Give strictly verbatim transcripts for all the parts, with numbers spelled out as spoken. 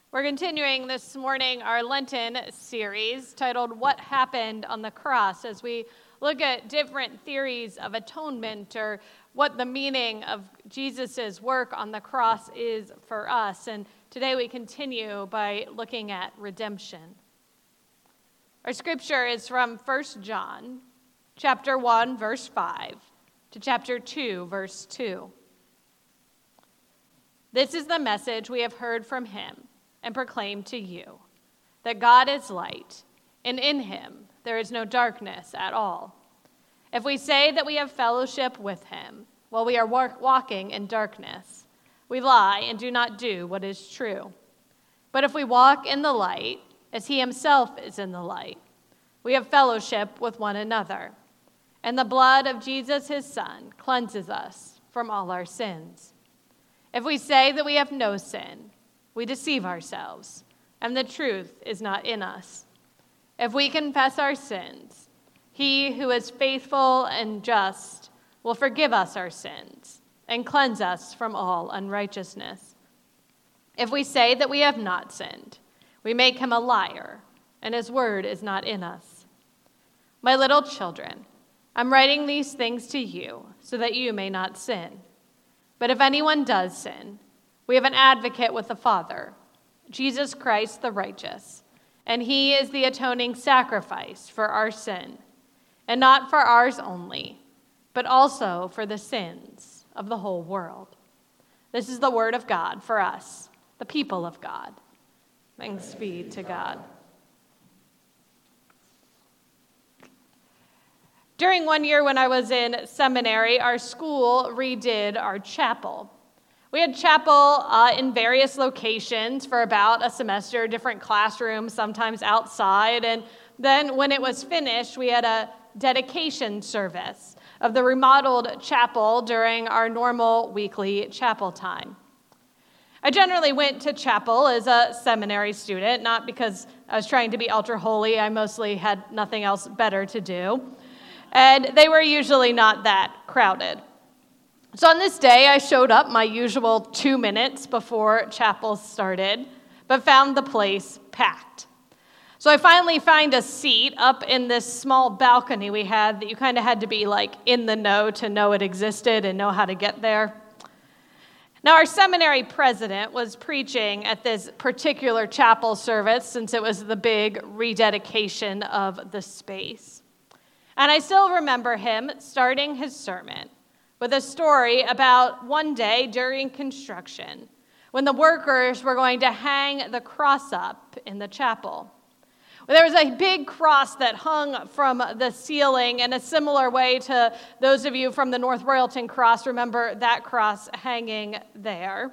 We're continuing this morning our Lenten series titled What Happened on the Cross, as we look at different theories of atonement or what the meaning of Jesus' work on the cross is for us. And today we continue by looking at redemption. Our scripture is from First John, chapter one, verse five, to chapter two, verse two. This is the message we have heard from him and proclaim to you, that God is light, and in him there is no darkness at all. If we say that we have fellowship with him while we are walking in darkness, we lie and do not do what is true. But if we walk in the light, as he himself is in the light, we have fellowship with one another, and the blood of Jesus his Son cleanses us from all our sins. If we say that we have no sin, we deceive ourselves, and the truth is not in us. If we confess our sins, he who is faithful and just will forgive us our sins and cleanse us from all unrighteousness. If we say that we have not sinned, we make him a liar, and his word is not in us. My little children, I'm writing these things to you so that you may not sin. But if anyone does sin, we have an advocate with the Father, Jesus Christ the righteous, and he is the atoning sacrifice for our sin, and not for ours only, but also for the sins of the whole world. This is the word of God for us, the people of God. Thanks be to God. During one year when I was in seminary, our school redid our chapel. We had chapel uh, in various locations for about a semester, different classrooms, sometimes outside. And then when it was finished, we had a dedication service of the remodeled chapel during our normal weekly chapel time. I generally went to chapel as a seminary student, not because I was trying to be ultra holy. I mostly had nothing else better to do. And they were usually not that crowded. So on this day, I showed up my usual two minutes before chapel started, but found the place packed. So I finally found a seat up in this small balcony we had that you kind of had to be like in the know to know it existed and know how to get there. Now our seminary president was preaching at this particular chapel service since it was the big rededication of the space. And I still remember him starting his sermon with a story about one day during construction when the workers were going to hang the cross up in the chapel. There was a big cross that hung from the ceiling in a similar way to those of you from the North Royalton cross remember that cross hanging there.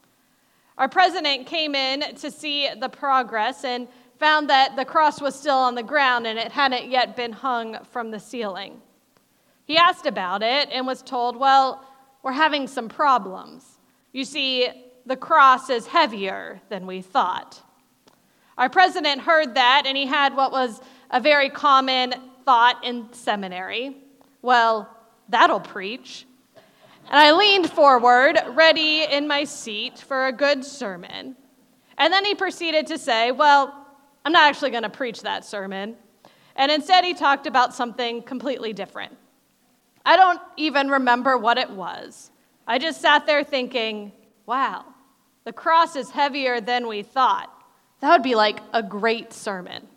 Our president came in to see the progress and found that the cross was still on the ground and it hadn't yet been hung from the ceiling. He asked about it and was told, well, we're having some problems. You see, the cross is heavier than we thought. Our president heard that, and he had what was a very common thought in seminary. Well, that'll preach. And I leaned forward, ready in my seat for a good sermon. And then he proceeded to say, well, I'm not actually going to preach that sermon. And instead, he talked about something completely different. I don't even remember what it was. I just sat there thinking, wow, the cross is heavier than we thought. That would be like a great sermon.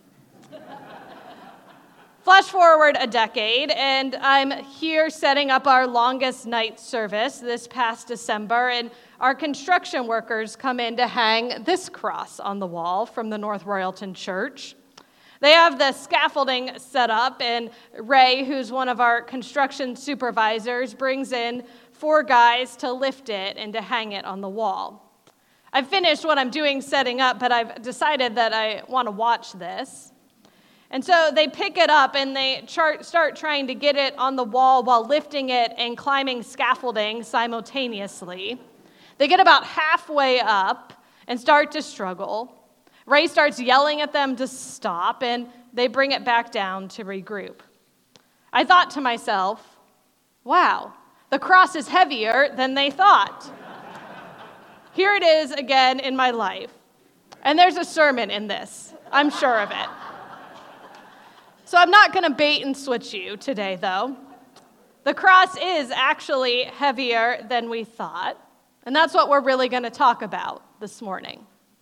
Flash forward a decade, and I'm here setting up our longest night service this past December, and our construction workers come in to hang this cross on the wall from the North Royalton Church. They have the scaffolding set up, and Ray, who's one of our construction supervisors, brings in four guys to lift it and to hang it on the wall. I've finished what I'm doing setting up, but I've decided that I want to watch this. And so they pick it up, and they chart, start trying to get it on the wall while lifting it and climbing scaffolding simultaneously. They get about halfway up and start to struggle. Ray starts yelling at them to stop, and they bring it back down to regroup. I thought to myself, wow, the cross is heavier than they thought. Here it is again in my life. And there's a sermon in this. I'm sure of it. So I'm not going to bait and switch you today, though. The cross is actually heavier than we thought, and that's what we're really going to talk about this morning.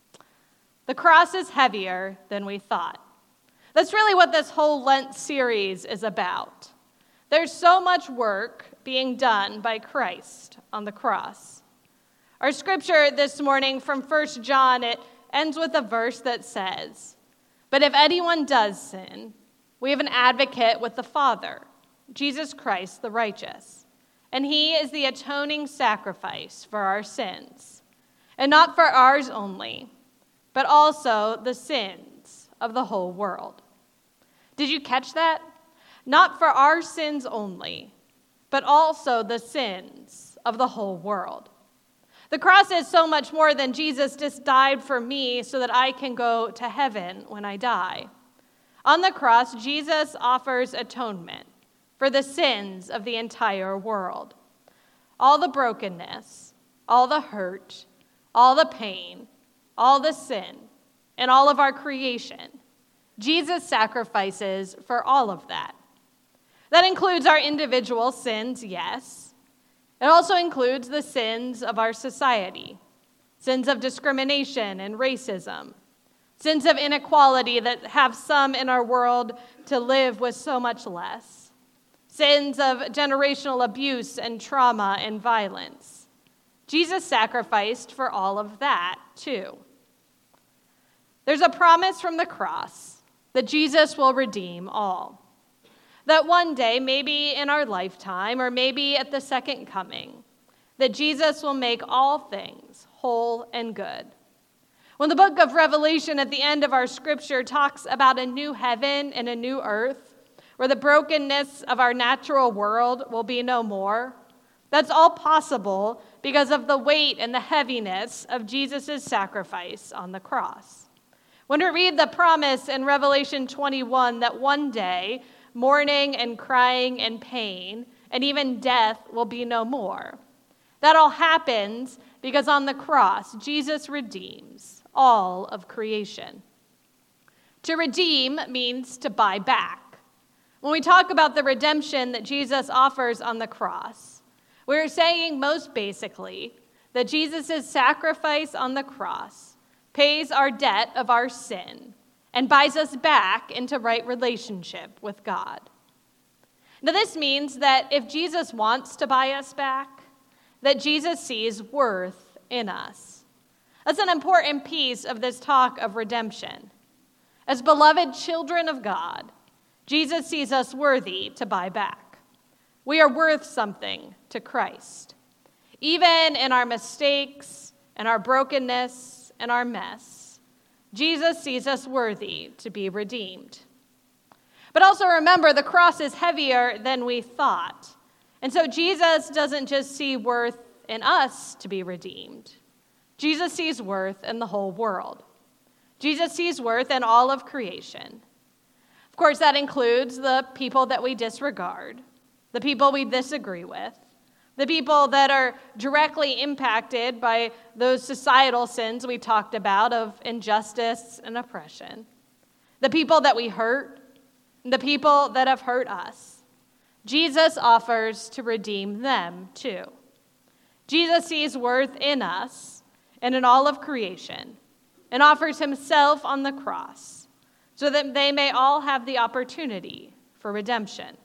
The cross is heavier than we thought. That's really what this whole Lent series is about. There's so much work being done by Christ on the cross. Our scripture this morning from First John, it ends with a verse that says, "But if anyone does sin, we have an advocate with the Father, Jesus Christ the righteous, and he is the atoning sacrifice for our sins, and not for ours only, but also the sins of the whole world." Did you catch that? Not for our sins only, but also the sins of the whole world. The cross is so much more than Jesus just died for me so that I can go to heaven when I die. On the cross, Jesus offers atonement for the sins of the entire world. All the brokenness, all the hurt, all the pain, all the sin, and all of our creation, Jesus sacrifices for all of that. That includes our individual sins, yes. It also includes the sins of our society, sins of discrimination and racism, sins of inequality that have some in our world to live with so much less, sins of generational abuse and trauma and violence. Jesus sacrificed for all of that, too. There's a promise from the cross that Jesus will redeem all. That one day, maybe in our lifetime, or maybe at the second coming, that Jesus will make all things whole and good. When the book of Revelation at the end of our scripture talks about a new heaven and a new earth, where the brokenness of our natural world will be no more, that's all possible because of the weight and the heaviness of Jesus' sacrifice on the cross. When we read the promise in Revelation twenty-one that one day, mourning and crying and pain and even death will be no more, that all happens because on the cross, Jesus redeems all of creation. To redeem means to buy back. When we talk about the redemption that Jesus offers on the cross, we're saying most basically that Jesus' sacrifice on the cross pays our debt of our sin and buys us back into right relationship with God. Now this means that if Jesus wants to buy us back, that Jesus sees worth in us. That's an important piece of this talk of redemption. As beloved children of God, Jesus sees us worthy to buy back. We are worth something to Christ. Even in our mistakes and our brokenness and our mess, Jesus sees us worthy to be redeemed. But also remember, the cross is heavier than we thought. And so Jesus doesn't just see worth in us to be redeemed. Jesus sees worth in the whole world. Jesus sees worth in all of creation. Of course, that includes the people that we disregard, the people we disagree with, the people that are directly impacted by those societal sins we talked about of injustice and oppression, the people that we hurt, the people that have hurt us. Jesus offers to redeem them too. Jesus sees worth in us and in all of creation, and offers himself on the cross so that they may all have the opportunity for redemption.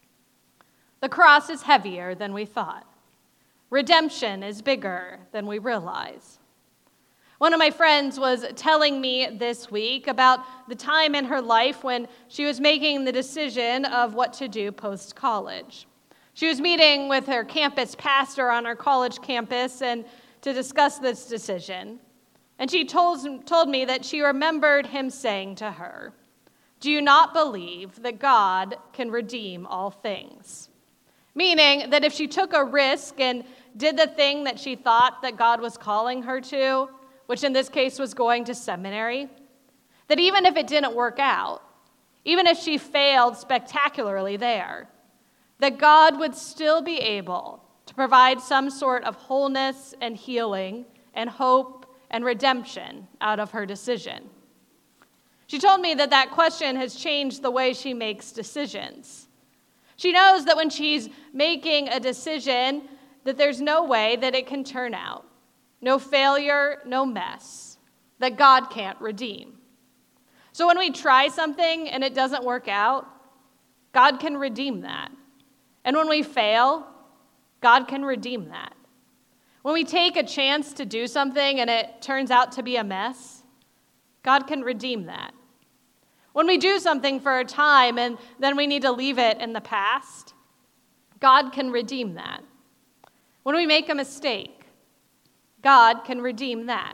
The cross is heavier than we thought. Redemption is bigger than we realize. One of my friends was telling me this week about the time in her life when she was making the decision of what to do post-college. She was meeting with her campus pastor on her college campus and to discuss this decision. And she told, told me that she remembered him saying to her, "Do you not believe that God can redeem all things?" Meaning that if she took a risk and did the thing that she thought that God was calling her to, which in this case was going to seminary, that even if it didn't work out, even if she failed spectacularly there, that God would still be able to provide some sort of wholeness and healing and hope and redemption out of her decision. She told me that that question has changed the way she makes decisions. She knows that when she's making a decision, that there's no way that it can turn out. No failure, no mess, that God can't redeem. So when we try something and it doesn't work out, God can redeem that. And when we fail, God can redeem that. When we take a chance to do something and it turns out to be a mess, God can redeem that. When we do something for a time and then we need to leave it in the past, God can redeem that. When we make a mistake, God can redeem that.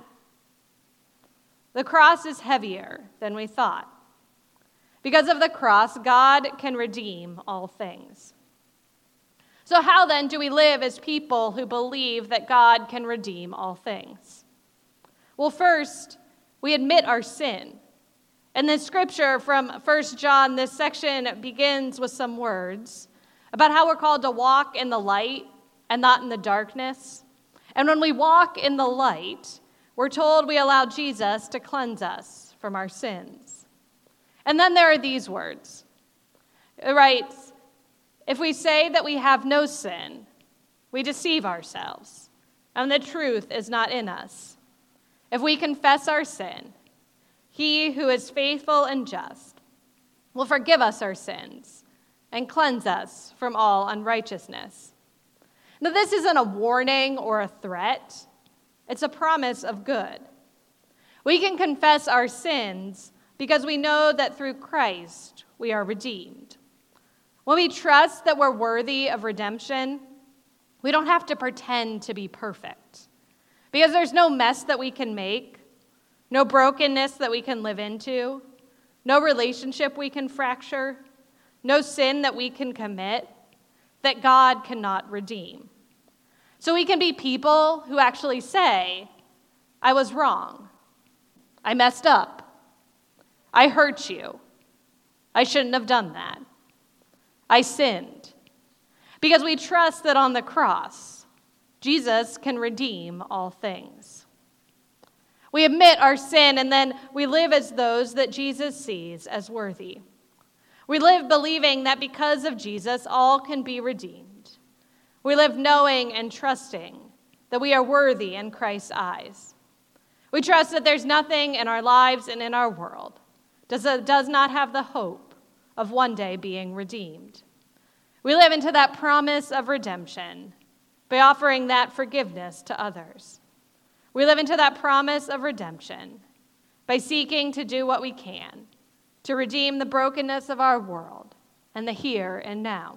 The cross is heavier than we thought. Because of the cross, God can redeem all things. So how then do we live as people who believe that God can redeem all things? Well, first, we admit our sin. And the scripture from First John, this section begins with some words about how we're called to walk in the light and not in the darkness. And when we walk in the light, we're told we allow Jesus to cleanse us from our sins. And then there are these words. It writes, if we say that we have no sin, we deceive ourselves, and the truth is not in us. If we confess our sin, he who is faithful and just will forgive us our sins and cleanse us from all unrighteousness. Now, this isn't a warning or a threat. It's a promise of good. We can confess our sins because we know that through Christ we are redeemed. When we trust that we're worthy of redemption, we don't have to pretend to be perfect because there's no mess that we can make, no brokenness that we can live into, no relationship we can fracture, no sin that we can commit that God cannot redeem. So we can be people who actually say, I was wrong. I messed up. I hurt you. I shouldn't have done that. I sinned. Because we trust that on the cross, Jesus can redeem all things. We admit our sin, and then we live as those that Jesus sees as worthy. We live believing that because of Jesus, all can be redeemed. We live knowing and trusting that we are worthy in Christ's eyes. We trust that there's nothing in our lives and in our world that does not have the hope of one day being redeemed. We live into that promise of redemption by offering that forgiveness to others. We live into that promise of redemption by seeking to do what we can to redeem the brokenness of our world and the here and now.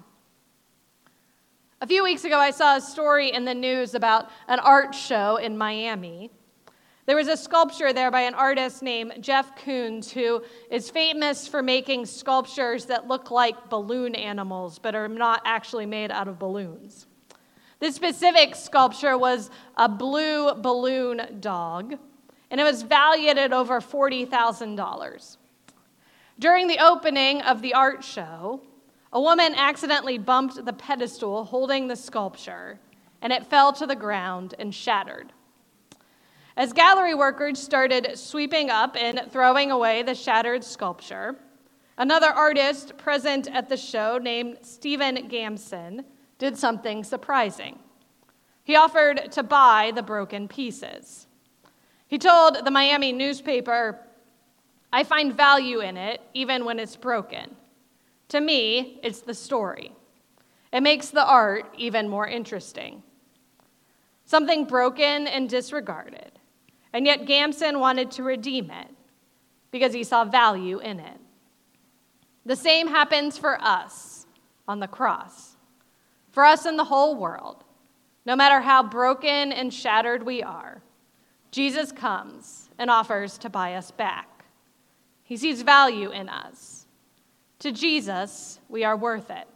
A few weeks ago, I saw a story in the news about an art show in Miami. There was a sculpture there by an artist named Jeff Koons, who is famous for making sculptures that look like balloon animals, but are not actually made out of balloons. This specific sculpture was a blue balloon dog, and it was valued at over forty thousand dollars. During the opening of the art show, a woman accidentally bumped the pedestal holding the sculpture, and it fell to the ground and shattered. As gallery workers started sweeping up and throwing away the shattered sculpture, another artist present at the show named Steven Gamson did something surprising. He offered to buy the broken pieces. He told the Miami newspaper, "I find value in it even when it's broken. To me, it's the story. It makes the art even more interesting." Something broken and disregarded, and yet Gamson wanted to redeem it because he saw value in it. The same happens for us on the cross. For us in the whole world, no matter how broken and shattered we are, Jesus comes and offers to buy us back. He sees value in us. To Jesus, we are worth it.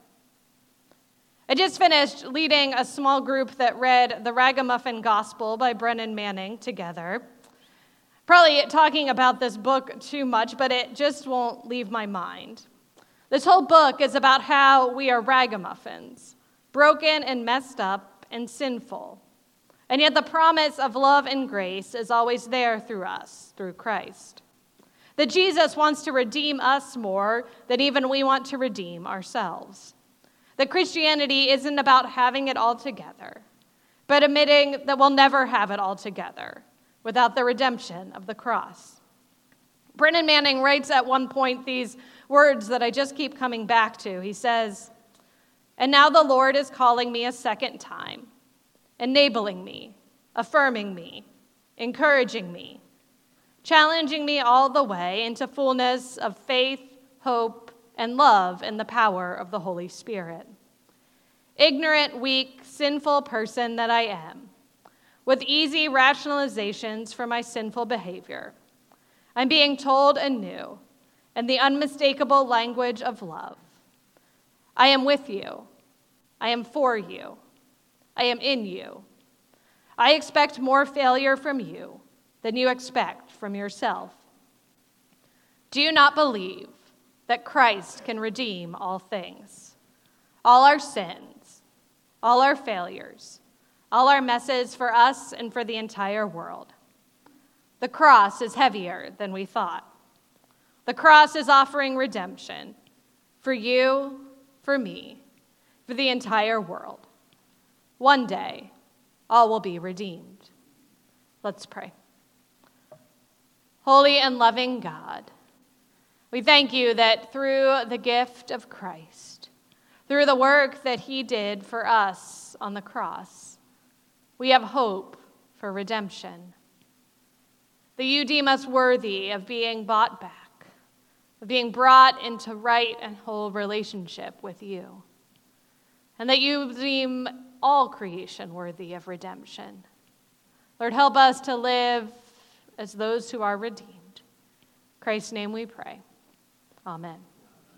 I just finished leading a small group that read The Ragamuffin Gospel by Brennan Manning together. Probably talking about this book too much, but it just won't leave my mind. This whole book is about how we are ragamuffins, broken and messed up and sinful. And yet the promise of love and grace is always there through us, through Christ. That Jesus wants to redeem us more than even we want to redeem ourselves. That Christianity isn't about having it all together, but admitting that we'll never have it all together without the redemption of the cross. Brennan Manning writes at one point these words that I just keep coming back to. He says, "And now the Lord is calling me a second time, enabling me, affirming me, encouraging me, challenging me all the way into fullness of faith, hope, and love in the power of the Holy Spirit. Ignorant, weak, sinful person that I am, with easy rationalizations for my sinful behavior, I'm being told anew in the unmistakable language of love. I am with you. I am for you. I am in you. I expect more failure from you than you expect from yourself. Do you not believe that Christ can redeem all things, all our sins, all our failures, all our messes for us and for the entire world? The cross is heavier than we thought. The cross is offering redemption for you, for me, for the entire world. One day, all will be redeemed." Let's pray. Holy and loving God, we thank you that through the gift of Christ, through the work that he did for us on the cross, we have hope for redemption. That you deem us worthy of being bought back, of being brought into right and whole relationship with you, and that you deem all creation worthy of redemption. Lord, help us to live as those who are redeemed. In Christ's name we pray. Amen.